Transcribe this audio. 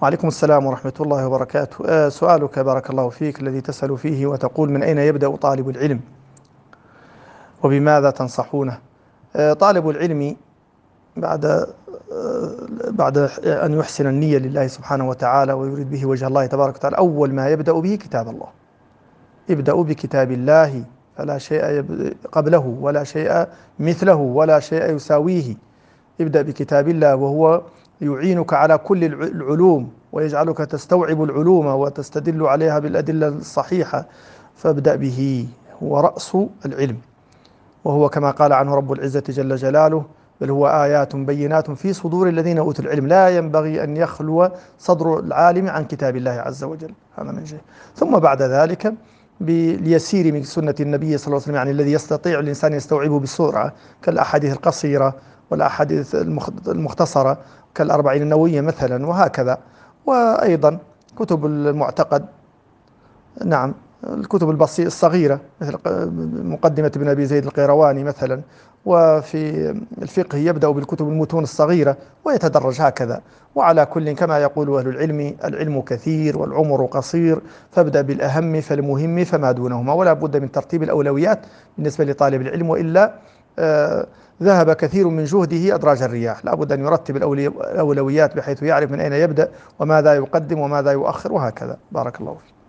وعليكم السلام ورحمة الله وبركاته. سؤالك بارك الله فيك الذي تسأل فيه وتقول: من أين يبدأ طالب العلم وبماذا تنصحونه؟ طالب العلم بعد بعد أن يحسن النية لله سبحانه وتعالى ويريد به وجه الله تبارك وتعالى، أول ما يبدأ به كتاب الله. ابدأوا بكتاب الله، فلا شيء قبله ولا شيء مثله ولا شيء يساويه. ابدأ بكتاب الله، وهو يعينك على كل العلوم ويجعلك تستوعب العلوم وتستدل عليها بالأدلة الصحيحة. فابدأ به، هو رأس العلم، وهو كما قال عنه رب العزة جل جلاله: بل هو آيات بينات في صدور الذين أوتوا العلم لا ينبغي أن يخلو صدر العالم عن كتاب الله عز وجل. هذا من جهة. ثم بعد ذلك باليسير من سنة النبي صلى الله عليه وسلم، يعني الذي يستطيع الإنسان يستوعبه بسرعة، كالأحاديث القصيرة والأحاديث المختصرة كالأربعين النووية مثلا، وهكذا. وأيضا كتب المعتقد، نعم، الكتب البسيطة الصغيرة مثل مقدمة ابن أبي زيد القيرواني مثلا. وفي الفقه يبدأ بالكتب المتون الصغيرة ويتدرج هكذا. وعلى كل كما يقول أهل العلم: العلم كثير والعمر قصير، فابدأ بالأهم فالمهم فما دونهما. ولا بد من ترتيب الأولويات بالنسبة لطالب العلم، وإلا آه ذهب كثير من جهده أدراج الرياح. لا بد أن يرتب الأولويات بحيث يعرف من أين يبدأ وماذا يقدم وماذا يؤخر وهكذا. بارك الله فيك.